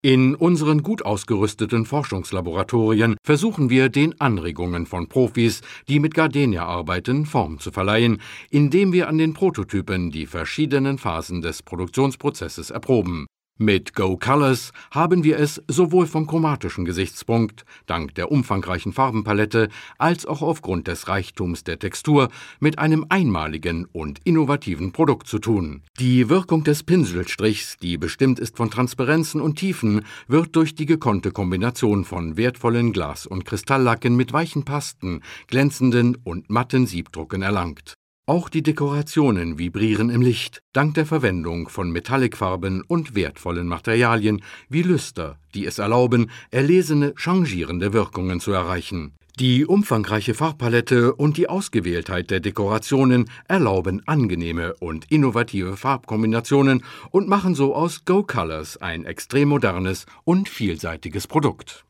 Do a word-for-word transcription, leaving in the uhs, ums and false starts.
In unseren gut ausgerüsteten Forschungslaboratorien versuchen wir, den Anregungen von Profis, die mit Gardenia arbeiten, Form zu verleihen, indem wir an den Prototypen die verschiedenen Phasen des Produktionsprozesses erproben. Mit Go Colors haben wir es sowohl vom chromatischen Gesichtspunkt, dank der umfangreichen Farbenpalette, als auch aufgrund des Reichtums der Textur mit einem einmaligen und innovativen Produkt zu tun. Die Wirkung des Pinselstrichs, die bestimmt ist von Transparenzen und Tiefen, wird durch die gekonnte Kombination von wertvollen Glas- und Kristalllacken mit weichen Pasten, glänzenden und matten Siebdrucken erlangt. Auch die Dekorationen vibrieren im Licht, dank der Verwendung von Metallicfarben und wertvollen Materialien wie Lüster, die es erlauben, erlesene, changierende Wirkungen zu erreichen. Die umfangreiche Farbpalette und die Ausgewähltheit der Dekorationen erlauben angenehme und innovative Farbkombinationen und machen so aus Go Colors ein extrem modernes und vielseitiges Produkt.